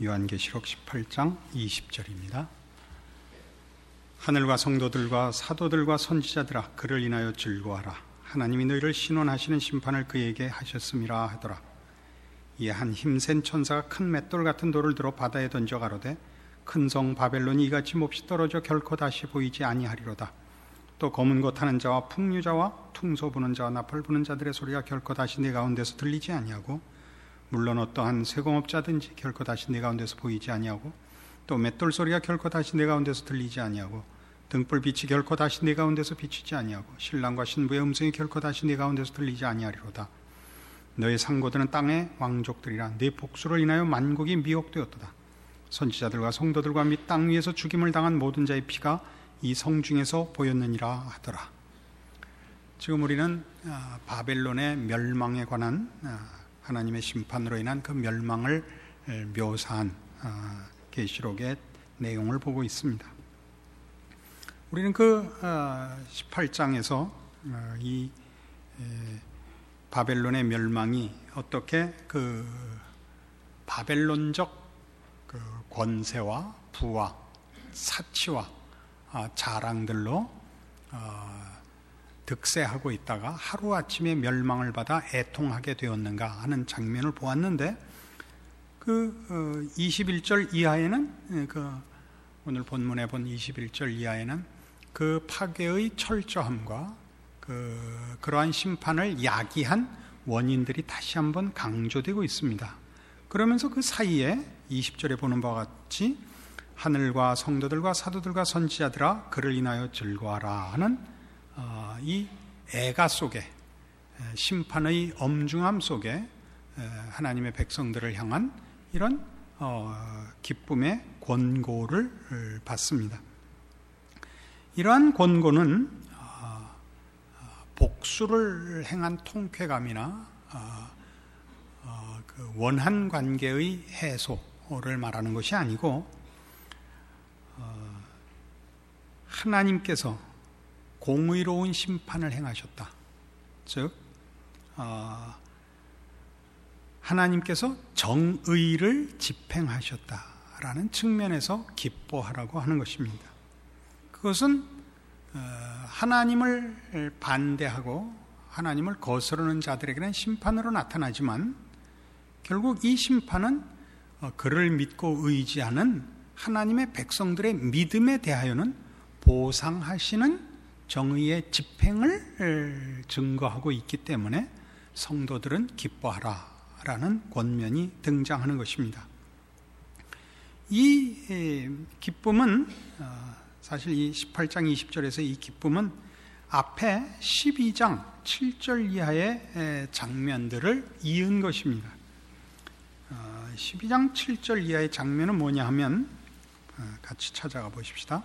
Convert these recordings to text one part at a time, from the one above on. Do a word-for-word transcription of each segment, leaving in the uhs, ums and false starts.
요한계시록 십팔 장 이십 절입니다. 하늘과 성도들과 사도들과 선지자들아 그를 인하여 즐거워하라. 하나님이 너희를 신원하시는 심판을 그에게 하셨음이라 하더라. 이에 한 힘센 천사가 큰 맷돌 같은 돌을 들어 바다에 던져 가로되 큰 성 바벨론이 이같이 몹시 떨어져 결코 다시 보이지 아니하리로다. 또 검은 것 하는 자와 풍류자와 퉁소 부는 자와 나팔 부는 자들의 소리가 결코 다시 내 가운데서 들리지 아니하고, 물론 어떠한 쇠공업자든지 결코 다시 내 가운데서 보이지 아니하고, 또 맷돌 소리가 결코 다시 내 가운데서 들리지 아니하고, 등불빛이 결코 다시 내 가운데서 비치지 아니하고, 신랑과 신부의 음성이 결코 다시 내 가운데서 들리지 아니하리로다. 너의 상고들은 땅의 왕족들이라. 네 복수를 인하여 만국이 미혹되었도다. 선지자들과 성도들과 및 땅 위에서 죽임을 당한 모든 자의 피가 이 성 중에서 보였느니라 하더라. 지금 우리는 바벨론의 멸망에 관한 하나님의 심판으로 인한 그 멸망을 묘사한 계시록의 내용을 보고 있습니다. 우리는 그 십팔 장에서 이 바벨론의 멸망이 어떻게 그 바벨론적 그 권세와 부와 사치와 자랑들로 득세하고 있다가 하루아침에 멸망을 받아 애통하게 되었는가 하는 장면을 보았는데, 그 이십일 절 이하에는, 그 오늘 본문에 본 이십일 절 이하에는 그 파괴의 철저함과 그 그러한 심판을 야기한 원인들이 다시 한번 강조되고 있습니다. 그러면서 그 사이에 이십 절에 보는 바와 같이 하늘과 성도들과 사도들과 선지자들아 그를 인하여 즐거워하라 하는 이 애가 속에, 심판의 엄중함 속에 하나님의 백성들을 향한 이런 기쁨의 권고를 받습니다. 이러한 권고는 복수를 행한 통쾌감이나 원한 관계의 해소를 말하는 것이 아니고, 하나님께서 공의로운 심판을 행하셨다. 즉 하나님께서 정의를 집행하셨다라는 측면에서 기뻐하라고 하는 것입니다. 그것은 하나님을 반대하고 하나님을 거스르는 자들에게는 심판으로 나타나지만, 결국 이 심판은 그를 믿고 의지하는 하나님의 백성들의 믿음에 대하여는 보상하시는 정의의 집행을 증거하고 있기 때문에 성도들은 기뻐하라라는 권면이 등장하는 것입니다. 이 기쁨은 사실 이 십팔 장 이십 절에서 이 기쁨은 앞에 십이 장 칠 절 이하의 장면들을 이은 것입니다. 십이 장 칠 절 이하의 장면은 뭐냐 하면, 같이 찾아가 보십시다.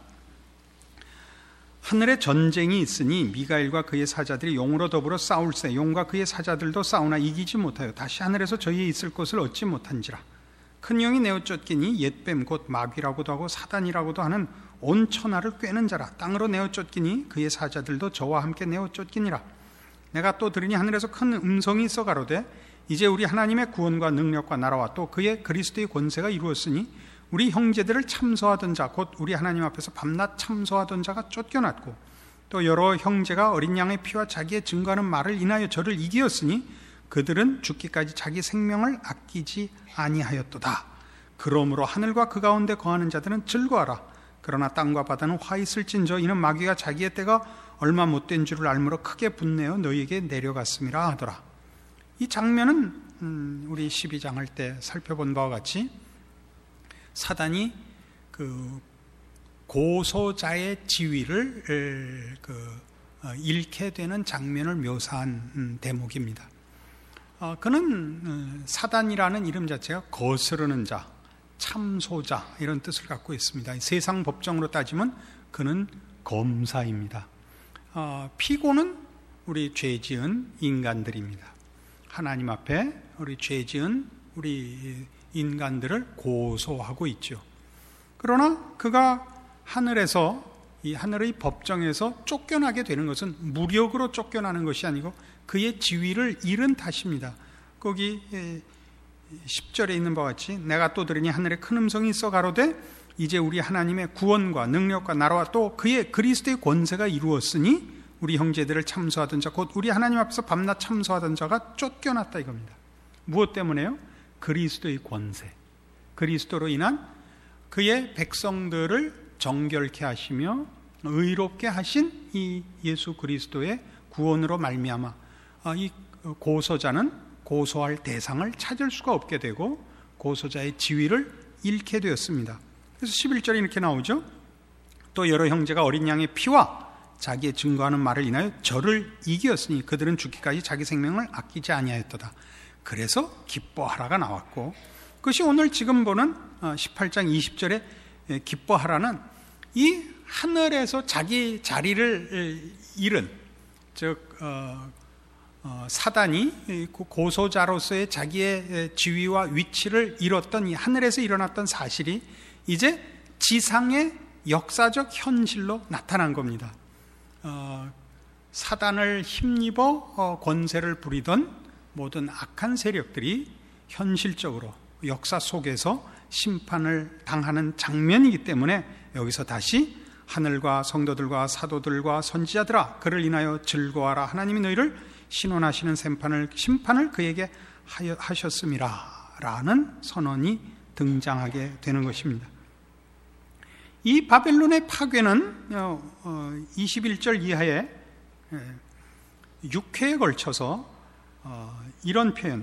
하늘에 전쟁이 있으니 미가엘과 그의 사자들이 용으로 더불어 싸울세. 용과 그의 사자들도 싸우나 이기지 못하여 다시 하늘에서 저희의 있을 곳을 얻지 못한지라. 큰 영이 내어 쫓기니 옛뱀 곧 마귀라고도 하고 사단이라고도 하는 온 천하를 꿰는 자라. 땅으로 내어 쫓기니 그의 사자들도 저와 함께 내어 쫓기니라. 내가 또 들으니 하늘에서 큰 음성이 있어 가로되 이제 우리 하나님의 구원과 능력과 나라와 또 그의 그리스도의 권세가 이루었으니 우리 형제들을 참소하던 자, 곧 우리 하나님 앞에서 밤낮 참소하던 자가 쫓겨났고, 또 여러 형제가 어린 양의 피와 자기의 증거하는 말을 인하여 저를 이기었으니 그들은 죽기까지 자기 생명을 아끼지 아니하였도다. 그러므로 하늘과 그 가운데 거하는 자들은 즐거워하라. 그러나 땅과 바다는 화 있을진저 이는 마귀가 자기의 때가 얼마 못된 줄을 알므로 크게 분내어 너희에게 내려갔음이라 하더라. 이 장면은 음, 우리 십이 장 할 때 살펴본 바와 같이 사단이 그 고소자의 지위를 그 잃게 되는 장면을 묘사한 대목입니다. 어, 그는 사단이라는 이름 자체가 거스르는 자, 참소자 이런 뜻을 갖고 있습니다. 세상 법정으로 따지면 그는 검사입니다. 어, 피고는 우리 죄 지은 인간들입니다. 하나님 앞에 우리 죄 지은 우리 인간들을 고소하고 있죠. 그러나 그가 하늘에서, 이 하늘의 법정에서 쫓겨나게 되는 것은 무력으로 쫓겨나는 것이 아니고 그의 지위를 잃은 탓입니다. 거기 십 절에 있는 바와 같이 내가 또 들으니 하늘에 큰 음성이 있어 가로되 이제 우리 하나님의 구원과 능력과 나라와 또 그의 그리스도의 권세가 이루었으니 우리 형제들을 참소하던 자 곧 우리 하나님 앞에서 밤낮 참소하던 자가 쫓겨났다 이겁니다. 무엇 때문에요? 그리스도의 권세, 그리스도로 인한 그의 백성들을 정결케 하시며 의롭게 하신 이 예수 그리스도의 구원으로 말미암아 이 고소자는 고소할 대상을 찾을 수가 없게 되고 고소자의 지위를 잃게 되었습니다. 그래서 십일 절에 이렇게 나오죠. 또 여러 형제가 어린 양의 피와 자기의 증거하는 말을 인하여 저를 이기었으니 그들은 죽기까지 자기 생명을 아끼지 아니하였도다. 그래서 기뻐하라가 나왔고, 그것이 오늘 지금 보는 십팔 장 이십 절에 기뻐하라는 이 하늘에서 자기 자리를 잃은, 즉 어, 어, 사단이 고소자로서의 자기의 지위와 위치를 잃었던 이 하늘에서 일어났던 사실이 이제 지상의 역사적 현실로 나타난 겁니다. 어, 사단을 힘입어 어, 권세를 부리던 모든 악한 세력들이 현실적으로 역사 속에서 심판을 당하는 장면이기 때문에 여기서 다시 하늘과 성도들과 사도들과 선지자들아 그를 인하여 즐거워하라. 하나님이 너희를 신원하시는 심판을, 심판을 그에게 하셨음이라 라는 선언이 등장하게 되는 것입니다. 이 바벨론의 파괴는 이십일 절 이하에 육 회에 걸쳐서 이런 표현,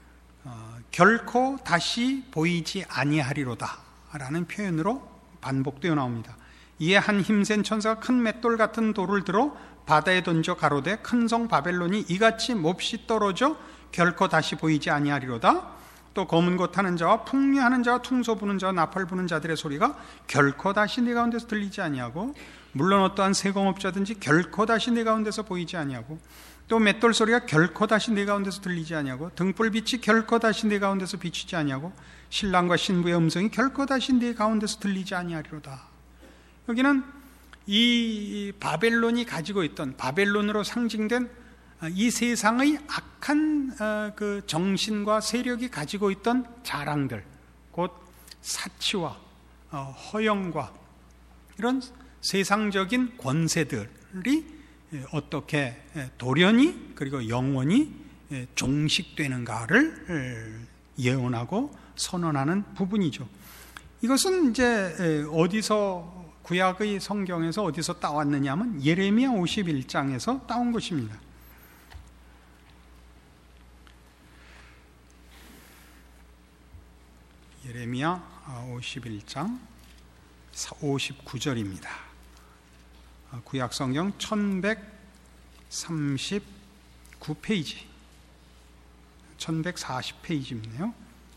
결코 다시 보이지 아니하리로다 라는 표현으로 반복되어 나옵니다. 이에 한 힘센 천사가 큰 맷돌 같은 돌을 들어 바다에 던져 가로되 큰 성 바벨론이 이같이 몹시 떨어져 결코 다시 보이지 아니하리로다. 또 검은 것 하는 자와 풍류하는 자와 퉁소 부는 자와 나팔 부는 자들의 소리가 결코 다시 네 가운데서 들리지 아니하고 물론 어떠한 세공업자든지 결코 다시 네 가운데서 보이지 아니하고 또 맷돌 소리가 결코 다시 네 가운데서 들리지 아니하고 등불빛이 결코 다시 네 가운데서 비치지 아니하고 신랑과 신부의 음성이 결코 다시 네 가운데서 들리지 아니하리로다. 여기는 이 바벨론이 가지고 있던, 바벨론으로 상징된 이 세상의 악한 그 정신과 세력이 가지고 있던 자랑들, 곧 사치와 허영과 이런 세상적인 권세들이 어떻게 돌연히 그리고 영원히 종식되는가를 예언하고 선언하는 부분이죠. 이것은 이제 어디서 구약의 성경에서 어디서 따왔느냐 하면 예레미야 오십일 장에서 따온 것입니다. 예레미야 오십일 장 오십구 절입니다. 구약 성경 천백삼십구 페이지, 천백사십 페이지입니다.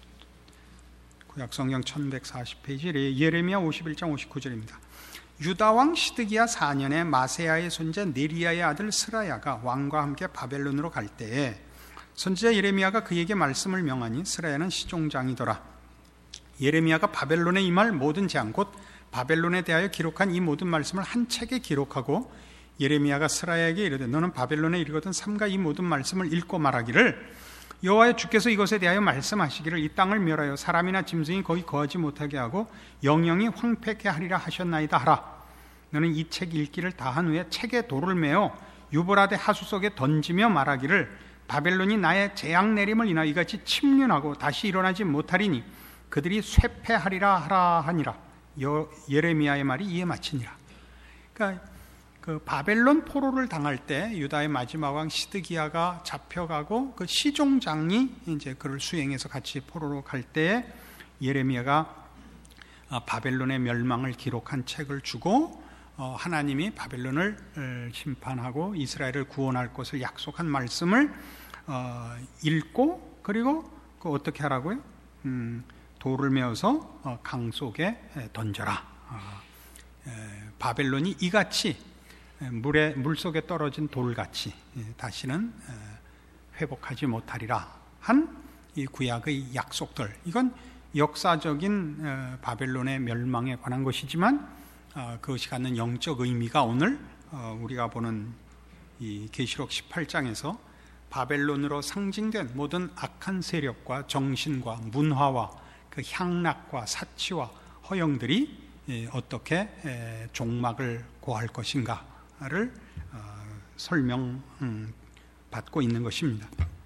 구약 성경 천백사십 페이지 예레미야 오십일 장 오십구 절입니다. 유다 왕 시드기야 사 년에 마세야의 손자 네리야의 아들 스라야가 왕과 함께 바벨론으로 갈 때에 선지자 예레미야가 그에게 말씀을 명하니 스라야는 시종장이더라. 예레미야가 바벨론에 임할 모든 재앙 곧 바벨론에 대하여 기록한 이 모든 말씀을 한 책에 기록하고 예레미야가 스라야에게 이르되 너는 바벨론에 이르거든 삼가 이 모든 말씀을 읽고 말하기를 여호와의 주께서 이것에 대하여 말씀하시기를 이 땅을 멸하여 사람이나 짐승이 거기 거하지 못하게 하고 영영이 황폐케 하리라 하셨나이다 하라. 너는 이 책 읽기를 다한 후에 책에 돌을 메어 유브라데 하수 속에 던지며 말하기를 바벨론이 나의 재앙 내림을 인하여 이같이 침륜하고 다시 일어나지 못하리니 그들이 쇠폐하리라 하라 하니라. 예레미야의 말이 이에 마치니라. 그러니까 그 바벨론 포로를 당할 때 유다의 마지막 왕 시드기야가 잡혀가고 그 시종장이 이제 그를 수행해서 같이 포로로 갈 때에 예레미야가 바벨론의 멸망을 기록한 책을 주고 하나님이 바벨론을 심판하고 이스라엘을 구원할 것을 약속한 말씀을 읽고 그리고 그 어떻게 하라고요? 음, 돌을 메어서 강 속에 던져라. 바벨론이 이같이 물에, 물속에 떨어진 돌같이 다시는 회복하지 못하리라 한 이 구약의 약속들, 이건 역사적인 바벨론의 멸망에 관한 것이지만 그것이 갖는 영적 의미가 오늘 우리가 보는 이 계시록 십팔 장에서 바벨론으로 상징된 모든 악한 세력과 정신과 문화와 그 향락과 사치와 허영들이 어떻게 종막을 고할 것인가를 설명받고 있는 것입니다.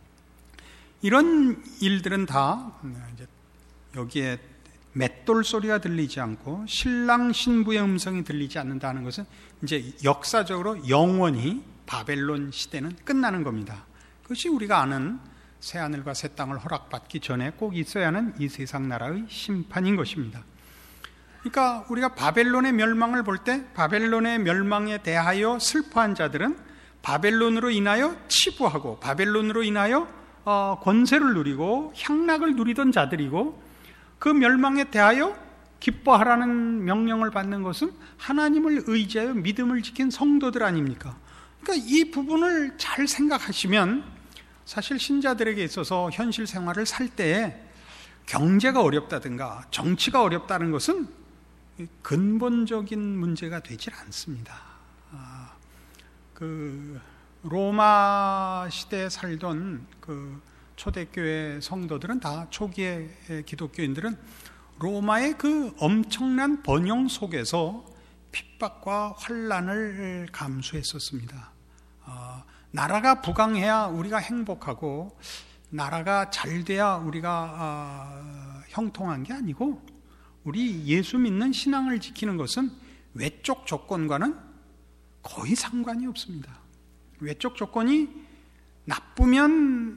이런 일들은 다 여기에 맷돌 소리가 들리지 않고 신랑 신부의 음성이 들리지 않는다는 것은 이제 역사적으로 영원히 바벨론 시대는 끝나는 겁니다. 그것이 우리가 아는 새하늘과 새 땅을 허락받기 전에 꼭 있어야 하는 이 세상 나라의 심판인 것입니다. 그러니까 우리가 바벨론의 멸망을 볼 때 바벨론의 멸망에 대하여 슬퍼한 자들은 바벨론으로 인하여 치부하고 바벨론으로 인하여 어, 권세를 누리고 향락을 누리던 자들이고, 그 멸망에 대하여 기뻐하라는 명령을 받는 것은 하나님을 의지하여 믿음을 지킨 성도들 아닙니까? 그러니까 이 부분을 잘 생각하시면 사실 신자들에게 있어서 현실 생활을 살 때에 경제가 어렵다든가 정치가 어렵다는 것은 근본적인 문제가 되질 않습니다. 아, 그 로마 시대에 살던 그 초대교회 성도들은 다, 초기의 기독교인들은 로마의 그 엄청난 번영 속에서 핍박과 환난을 감수했었습니다. 어, 나라가 부강해야 우리가 행복하고 나라가 잘 돼야 우리가 어, 형통한 게 아니고, 우리 예수 믿는 신앙을 지키는 것은 외적 조건과는 거의 상관이 없습니다. 외적 조건이 나쁘면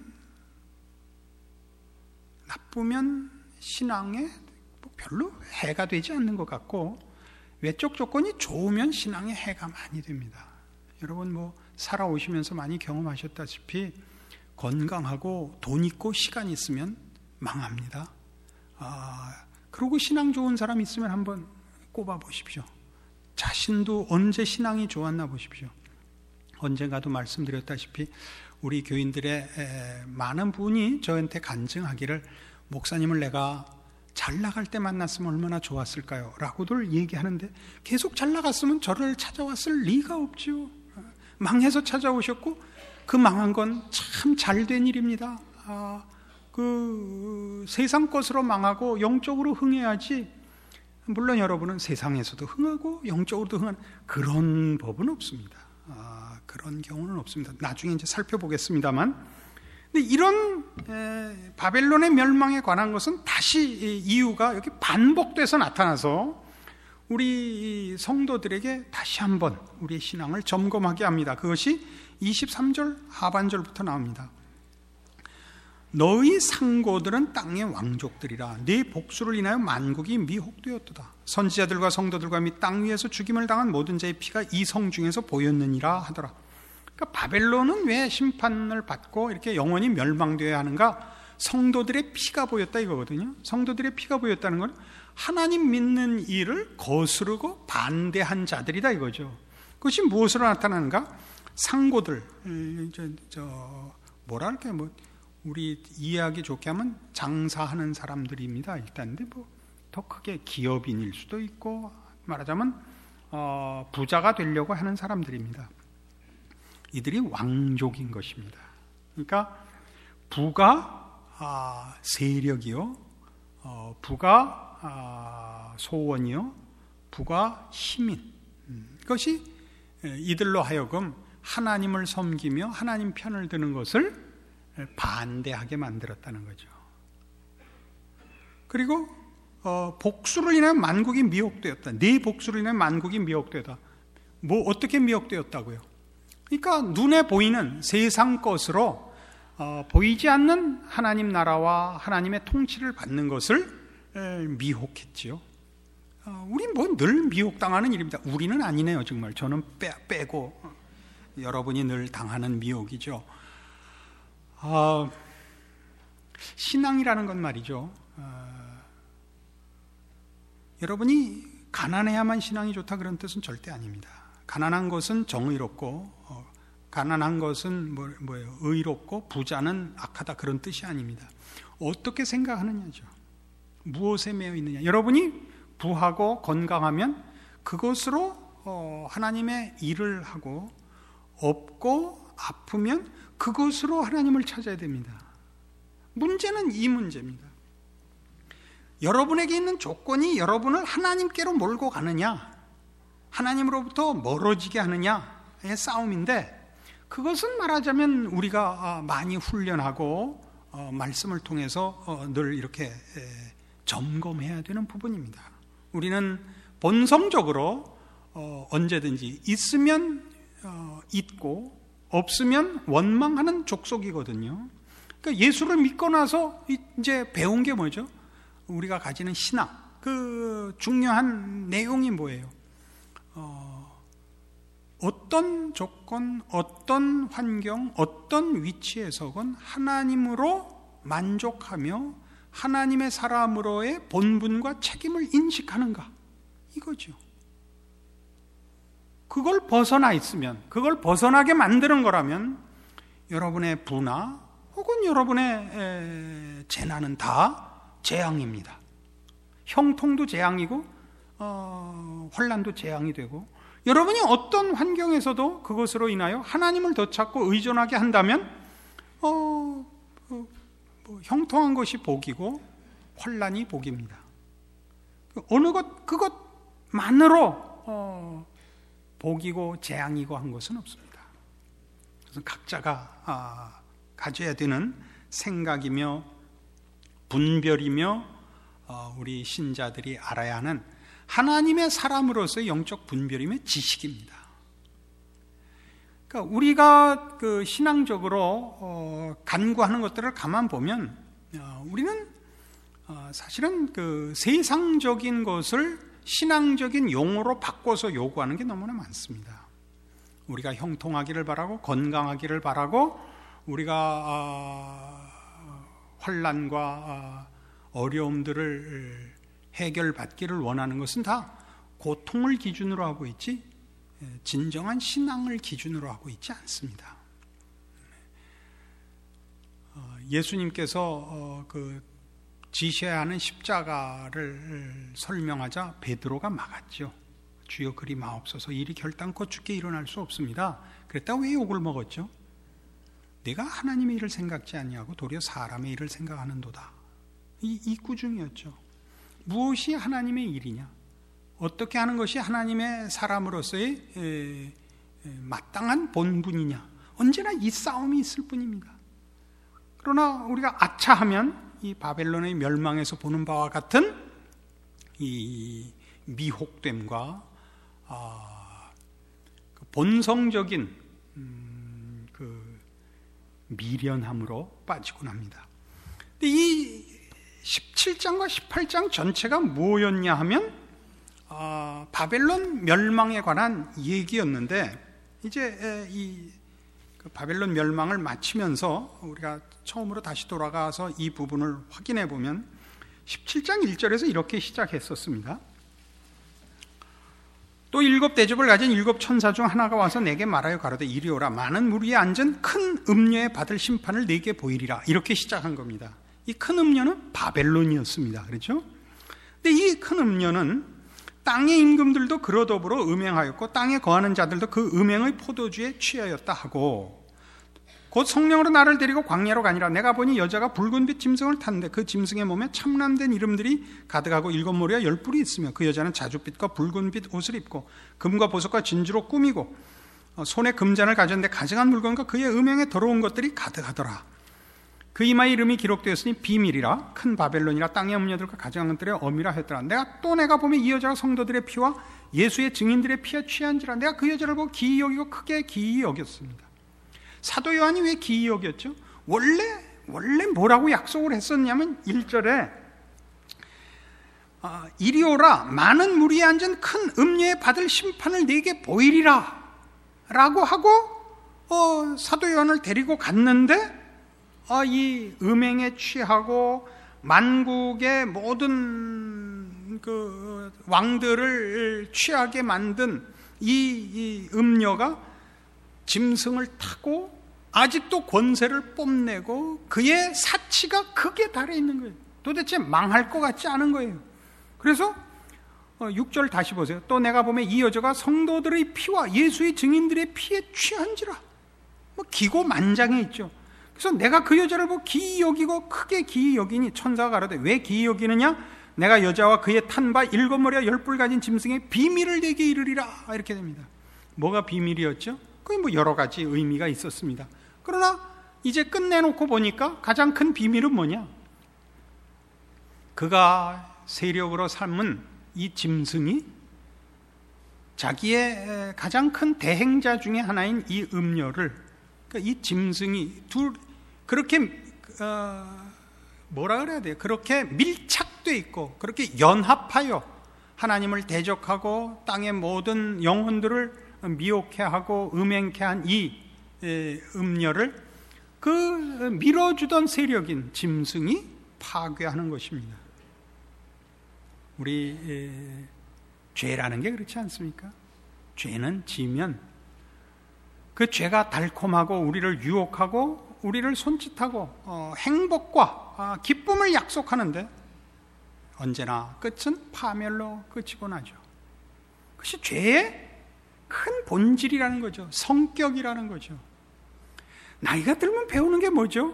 나쁘면 신앙에 별로 해가 되지 않는 것 같고, 외적 조건이 좋으면 신앙에 해가 많이 됩니다. 여러분 뭐 살아오시면서 많이 경험하셨다시피 건강하고 돈 있고 시간 있으면 망합니다. 아, 그리고 신앙 좋은 사람 있으면 한번 꼽아 보십시오. 자신도 언제 신앙이 좋았나 보십시오. 언젠가도 말씀드렸다시피 우리 교인들의 많은 분이 저한테 간증하기를, 목사님을 내가 잘 나갈 때 만났으면 얼마나 좋았을까요? 라고들 얘기하는데, 계속 잘 나갔으면 저를 찾아왔을 리가 없죠. 망해서 찾아오셨고, 그 망한 건 참 잘된 일입니다. 아, 그 세상 것으로 망하고 영적으로 흥해야지, 물론 여러분은 세상에서도 흥하고 영적으로도 흥하는 그런 법은 없습니다. 아, 그런 경우는 없습니다. 나중에 이제 살펴보겠습니다만, 근데 이런 에, 바벨론의 멸망에 관한 것은 다시 이유가 여기 반복돼서 나타나서 우리 성도들에게 다시 한번 우리의 신앙을 점검하게 합니다. 그것이 이십삼 절 하반절부터 나옵니다. 너희 상고들은 땅의 왕족들이라. 네 복수를 인하여 만국이 미혹되었도다. 선지자들과 성도들과 및 땅 위에서 죽임을 당한 모든 자의 피가 이 성 중에서 보였느니라 하더라. 그러니까 바벨론은 왜 심판을 받고 이렇게 영원히 멸망되어야 하는가? 성도들의 피가 보였다 이거거든요. 성도들의 피가 보였다는 건 하나님 믿는 일을 거스르고 반대한 자들이다 이거죠. 그것이 무엇으로 나타나는가? 상고들, 저, 저 뭐라 할까요? 뭐 우리 이해하기 좋게 하면 장사하는 사람들입니다. 일단 근데 뭐 더 크게 기업인일 수도 있고, 말하자면 어, 부자가 되려고 하는 사람들입니다. 이들이 왕족인 것입니다. 그러니까 부가 아, 세력이요, 어, 부가 아, 소원이요, 부가 힘인, 음, 이것이 이들로 하여금 하나님을 섬기며 하나님 편을 드는 것을 반대하게 만들었다는 거죠. 그리고 어, 복수를 인하여 만국이 미혹되었다. 네 복수를 인하여 만국이 미혹되었다. 뭐 어떻게 미혹되었다고요? 그러니까 눈에 보이는 세상 것으로 어, 보이지 않는 하나님 나라와 하나님의 통치를 받는 것을 에, 미혹했지요. 어, 우리 뭐 늘 미혹당하는 일입니다. 우리는 아니네요, 정말. 저는 빼, 빼고 어, 여러분이 늘 당하는 미혹이죠. 어, 신앙이라는 건 말이죠. 어, 여러분이 가난해야만 신앙이 좋다 그런 뜻은 절대 아닙니다. 가난한 것은 정의롭고 어, 가난한 것은 뭐, 뭐예요? 의롭고 부자는 악하다 그런 뜻이 아닙니다. 어떻게 생각하느냐죠. 무엇에 매여 있느냐. 여러분이 부하고 건강하면 그것으로 어, 하나님의 일을 하고, 없고 아프면 그것으로 하나님을 찾아야 됩니다. 문제는 이 문제입니다. 여러분에게 있는 조건이 여러분을 하나님께로 몰고 가느냐, 하나님으로부터 멀어지게 하느냐의 싸움인데, 그것은 말하자면 우리가 많이 훈련하고 말씀을 통해서 늘 이렇게 점검해야 되는 부분입니다. 우리는 본성적으로 언제든지 있으면 있고 없으면 원망하는 족속이거든요. 그러니까 예수를 믿고 나서 이제 배운 게 뭐죠? 우리가 가지는 신앙, 그 중요한 내용이 뭐예요? 어, 어떤 조건, 어떤 환경, 어떤 위치에서건 하나님으로 만족하며 하나님의 사람으로의 본분과 책임을 인식하는가, 이거죠. 그걸 벗어나 있으면, 그걸 벗어나게 만드는 거라면 여러분의 부나 혹은 여러분의 재난은 다 재앙입니다. 형통도 재앙이고 어, 혼란도 재앙이 되고, 여러분이 어떤 환경에서도 그것으로 인하여 하나님을 더 찾고 의존하게 한다면 어, 어, 뭐 형통한 것이 복이고 혼란이 복입니다. 어느 것 그것만으로 어, 복이고 재앙이고 한 것은 없습니다. 그래서 각자가 아, 가져야 되는 생각이며 분별이며 어, 우리 신자들이 알아야 하는 하나님의 사람으로서의 영적 분별이며 지식입니다. 그러니까 우리가 그 신앙적으로 어, 간구하는 것들을 가만 보면 어, 우리는 어, 사실은 그 세상적인 것을 신앙적인 용어로 바꿔서 요구하는 게 너무나 많습니다. 우리가 형통하기를 바라고 건강하기를 바라고 우리가 어, 혼란과 어, 어려움들을 해결받기를 원하는 것은 다 고통을 기준으로 하고 있지 진정한 신앙을 기준으로 하고 있지 않습니다. 예수님께서 그 지셔야 하는 십자가를 설명하자 베드로가 막았죠. 주여 그리 마옵소서, 일이 결단코 주께 일어날 수 없습니다. 그랬다가 왜 욕을 먹었죠? 내가 하나님의 일을 생각지 아니하고 도리어 사람의 일을 생각하는도다. 이, 이 꾸중이었죠. 무엇이 하나님의 일이냐? 어떻게 하는 것이 하나님의 사람으로서의 에, 에, 마땅한 본분이냐? 언제나 이 싸움이 있을 뿐입니다. 그러나 우리가 아차하면 이 바벨론의 멸망에서 보는 바와 같은 이 미혹됨과 아, 그 본성적인 음, 그 미련함으로 빠지곤 합니다. 근데 이 십칠 장과 십팔 장 전체가 뭐였냐 하면 어, 바벨론 멸망에 관한 얘기였는데, 이제 이 그 바벨론 멸망을 마치면서 우리가 처음으로 다시 돌아가서 이 부분을 확인해 보면 십칠 장 일 절에서 이렇게 시작했었습니다. 또 일곱 대접을 가진 일곱 천사 중 하나가 와서 내게 말하여 가로되 이리 오라, 많은 무리에 앉은 큰 음녀에 받을 심판을 내게 보이리라. 이렇게 시작한 겁니다. 이 큰 음녀는 바벨론이었습니다. 그렇죠? 근데 이 큰 음녀는 땅의 임금들도 그로 더불어 음행하였고 땅에 거하는 자들도 그 음행의 포도주에 취하였다 하고, 곧 성령으로 나를 데리고 광야로 가니라. 내가 보니 여자가 붉은빛 짐승을 탔는데 그 짐승의 몸에 참람된 이름들이 가득하고 일곱 머리와 열 뿔이 있으며 그 여자는 자줏빛과 붉은빛 옷을 입고 금과 보석과 진주로 꾸미고 손에 금잔을 가졌는데 가증한 물건과 그의 음행에 더러운 것들이 가득하더라. 그 이마에 이름이 기록되었으니 비밀이라, 큰 바벨론이라, 땅의 음녀들과 가증한 것들의 어미라 했더라. 내가 또 내가 보면 이 여자가 성도들의 피와 예수의 증인들의 피에 취한지라. 내가 그 여자를 보고 기이 여기고 크게 기이 여겼습니다. 사도 요한이 왜 기이 여겼죠? 원래 원래 뭐라고 약속을 했었냐면 일 절에 어, 이리 오라, 많은 무리에 앉은 큰 음녀에 받을 심판을 네게 보이리라 라고 하고 어, 사도 요한을 데리고 갔는데 어, 이 음행에 취하고 만국의 모든 그 왕들을 취하게 만든 이, 이 음녀가 짐승을 타고 아직도 권세를 뽐내고 그의 사치가 극에 달해 있는 거예요. 도대체 망할 것 같지 않은 거예요. 그래서 육 절 다시 보세요. 또 내가 보면 이 여자가 성도들의 피와 예수의 증인들의 피에 취한지라. 뭐 기고만장해 있죠. 그래서 내가 그 여자를 보고 기이 여기고 크게 기이 여기니 천사가 가로되 왜 기이 여기느냐? 내가 여자와 그의 탄 바 일곱 머리와 열 뿔 가진 짐승의 비밀을 내게 이르리라. 이렇게 됩니다. 뭐가 비밀이었죠? 그게 뭐 여러 가지 의미가 있었습니다. 그러나 이제 끝내놓고 보니까 가장 큰 비밀은 뭐냐? 그가 세력으로 삼은 이 짐승이 자기의 가장 큰 대행자 중에 하나인 이 음녀를, 그러니까 이 짐승이 둘 그렇게 어, 뭐라 그래야 돼요? 그렇게 밀착돼 있고 그렇게 연합하여 하나님을 대적하고 땅의 모든 영혼들을 미혹해 하고 음행케 한 이 음녀를 그 밀어주던 세력인 짐승이 파괴하는 것입니다. 우리 에, 죄라는 게 그렇지 않습니까? 죄는 지면 그 죄가 달콤하고 우리를 유혹하고 우리를 손짓하고 어, 행복과 아, 기쁨을 약속하는데 언제나 끝은 파멸로 그치고 나죠. 그것이 죄의 큰 본질이라는 거죠. 성격이라는 거죠. 나이가 들면 배우는 게 뭐죠?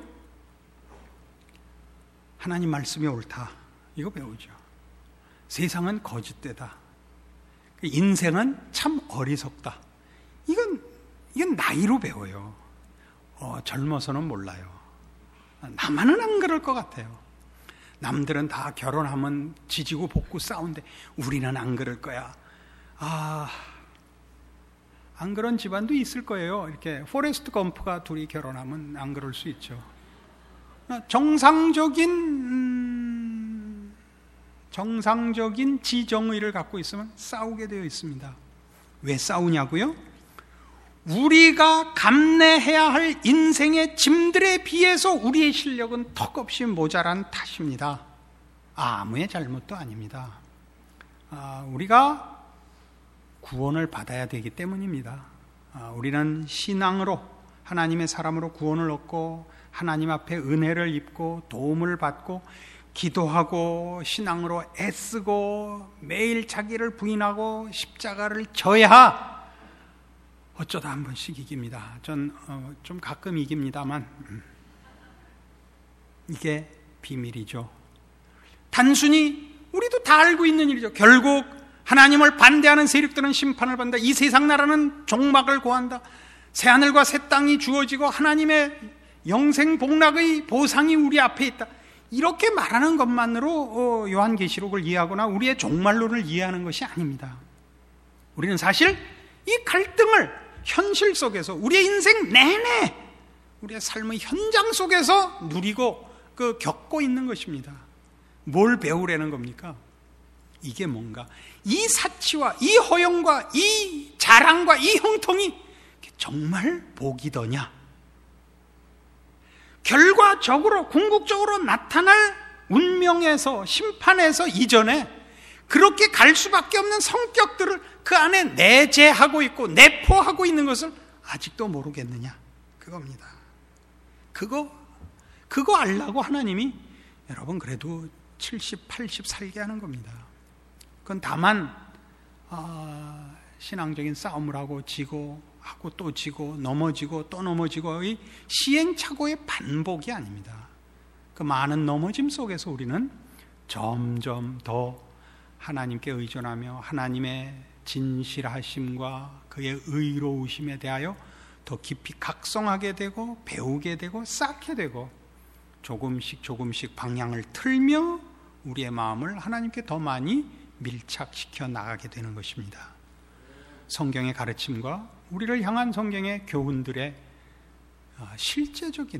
하나님 말씀이 옳다, 이거 배우죠. 세상은 거짓되다, 인생은 참 어리석다, 이건, 이건 나이로 배워요. 어, 젊어서는 몰라요. 나만은 안 그럴 것 같아요. 남들은 다 결혼하면 지지고 볶고 싸운데 우리는 안 그럴 거야. 아, 안 그런 집안도 있을 거예요. 이렇게 포레스트 검프가 둘이 결혼하면 안 그럴 수 있죠. 정상적인 음, 정상적인 지정의를 갖고 있으면 싸우게 되어 있습니다. 왜 싸우냐고요? 우리가 감내해야 할 인생의 짐들에 비해서 우리의 실력은 턱없이 모자란 탓입니다. 아무의 잘못도 아닙니다. 아, 우리가 구원을 받아야 되기 때문입니다. 아, 우리는 신앙으로 하나님의 사람으로 구원을 얻고 하나님 앞에 은혜를 입고 도움을 받고 기도하고 신앙으로 애쓰고 매일 자기를 부인하고 십자가를 져야 어쩌다 한 번씩 이깁니다. 전 좀 어, 가끔 이깁니다만 음. 이게 비밀이죠. 단순히 우리도 다 알고 있는 일이죠. 결국 하나님을 반대하는 세력들은 심판을 받는다. 이 세상 나라는 종막을 고한다. 새하늘과 새 땅이 주어지고 하나님의 영생 복락의 보상이 우리 앞에 있다. 이렇게 말하는 것만으로 요한계시록을 이해하거나 우리의 종말론을 이해하는 것이 아닙니다. 우리는 사실 이 갈등을 현실 속에서 우리의 인생 내내 우리의 삶의 현장 속에서 누리고 그 겪고 있는 것입니다. 뭘 배우려는 겁니까? 이게 뭔가 이 사치와 이 허영과 이 자랑과 이 형통이 정말 복이더냐? 결과적으로 궁극적으로 나타날 운명에서 심판에서 이전에 그렇게 갈 수밖에 없는 성격들을 그 안에 내재하고 있고 내포하고 있는 것을 아직도 모르겠느냐, 그겁니다. 그거 그거 알라고 하나님이 여러분 그래도 칠십, 팔십 살게 하는 겁니다. 그건 다만 어, 신앙적인 싸움을 하고 지고 하고 또 지고 넘어지고 또 넘어지고의 시행착오의 반복이 아닙니다. 그 많은 넘어짐 속에서 우리는 점점 더 하나님께 의존하며 하나님의 진실하심과 그의 의로우심에 대하여 더 깊이 각성하게 되고 배우게 되고 쌓게 되고 조금씩 조금씩 방향을 틀며 우리의 마음을 하나님께 더 많이 밀착시켜 나가게 되는 것입니다. 성경의 가르침과 우리를 향한 성경의 교훈들의 실제적인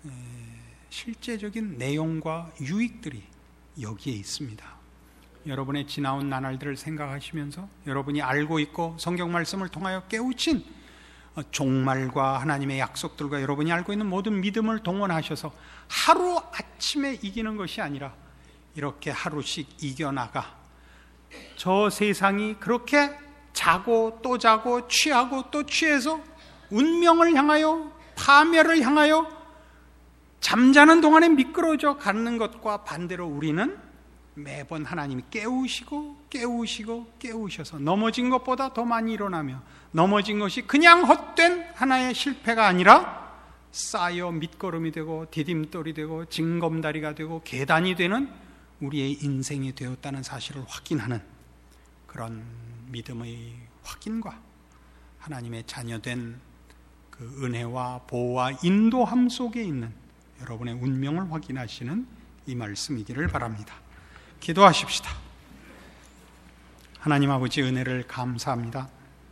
실제적인 내용과 유익들이 여기에 있습니다. 여러분의 지나온 나날들을 생각하시면서 여러분이 알고 있고 성경 말씀을 통하여 깨우친 종말과 하나님의 약속들과 여러분이 알고 있는 모든 믿음을 동원하셔서 하루아침에 이기는 것이 아니라 이렇게 하루씩 이겨나가 저 세상이 그렇게 자고 또 자고 취하고 또 취해서 운명을 향하여 파멸을 향하여 잠자는 동안에 미끄러져 가는 것과 반대로 우리는 매번 하나님이 깨우시고 깨우시고 깨우셔서 넘어진 것보다 더 많이 일어나며, 넘어진 것이 그냥 헛된 하나의 실패가 아니라 쌓여 밑거름이 되고 디딤돌이 되고 징검다리가 되고 계단이 되는 우리의 인생이 되었다는 사실을 확인하는 그런 믿음의 확인과 하나님의 자녀된 그 은혜와 보호와 인도함 속에 있는 여러분의 운명을 확인하시는 이 말씀이기를 바랍니다. 기도하십시다. 하나님 아버지, 은혜를 감사합니다.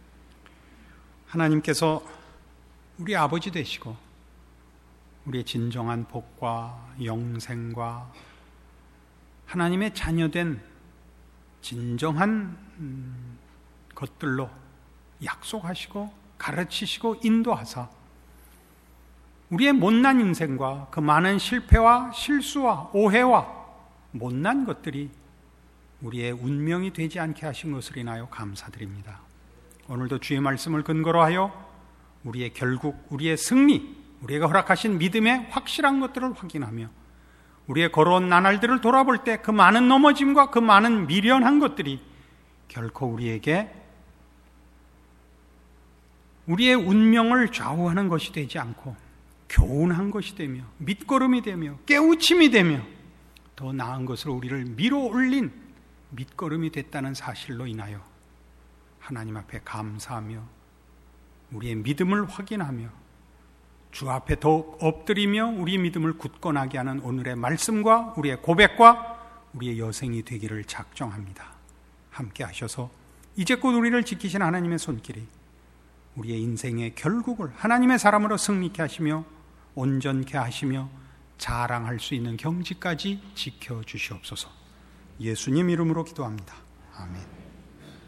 하나님께서 우리 아버지 되시고 우리의 진정한 복과 영생과 하나님의 자녀된 진정한 것들로 약속하시고 가르치시고 인도하사 우리의 못난 인생과 그 많은 실패와 실수와 오해와 못난 것들이 우리의 운명이 되지 않게 하신 것을 인하여 감사드립니다. 오늘도 주의 말씀을 근거로 하여 우리의 결국, 우리의 승리, 우리가 허락하신 믿음의 확실한 것들을 확인하며 우리의 걸어온 나날들을 돌아볼 때 그 많은 넘어짐과 그 많은 미련한 것들이 결코 우리에게 우리의 운명을 좌우하는 것이 되지 않고 교훈한 것이 되며 밑거름이 되며 깨우침이 되며 더 나은 것으로 우리를 밀어 올린 밑거름이 됐다는 사실로 인하여 하나님 앞에 감사하며 우리의 믿음을 확인하며 주 앞에 더욱 엎드리며 우리의 믿음을 굳건하게 하는 오늘의 말씀과 우리의 고백과 우리의 여생이 되기를 작정합니다. 함께 하셔서 이제껏 우리를 지키신 하나님의 손길이 우리의 인생의 결국을 하나님의 사람으로 승리케 하시며 온전케 하시며 자랑할 수 있는 경지까지 지켜주시옵소서. 예수님 이름으로 기도합니다. 아멘.